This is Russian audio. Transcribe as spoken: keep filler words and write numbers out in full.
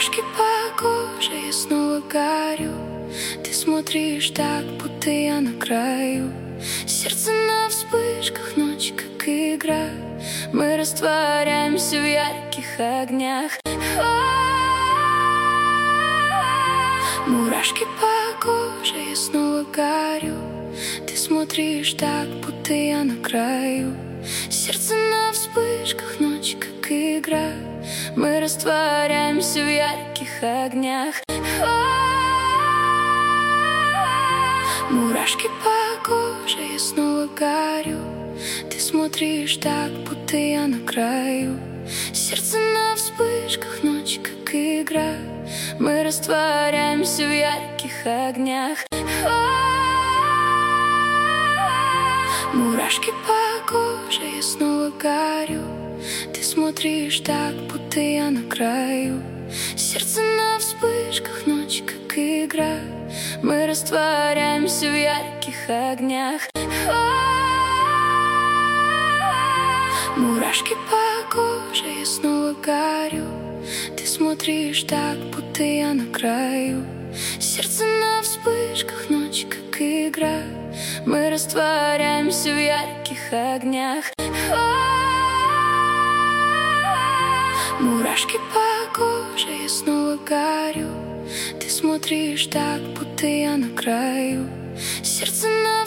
Мурашки по коже, я снова горю. Ты смотришь так, будто я на краю. Сердце на вспышках, ночь как игра. Мы растворяемся в ярких огнях. Мурашки по коже, я снова горю. Ты смотришь так, будто я на краю. Сердце на вспышках, ночь как игра. Мы растворяемся в ярких огнях. Мурашки по коже, я снова горю. Ты смотришь так, будто я на краю. Сердце на вспышках, ночь как игра. Мы растворяемся в ярких огнях. Мурашки по коже, я снова горю. Ты смотришь так, будто я на краю. Сердце на вспышках, ночь как игра. Мы растворяемся в ярких огнях. Мурашки по коже, я снова горю. Ты смотришь так, будто я на краю. Сердце на вспышках, ночь как игра. Мы растворяемся в ярких огнях. Мурашки по коже, я снова горю. Ты смотришь так, будто я на краю. Сердце на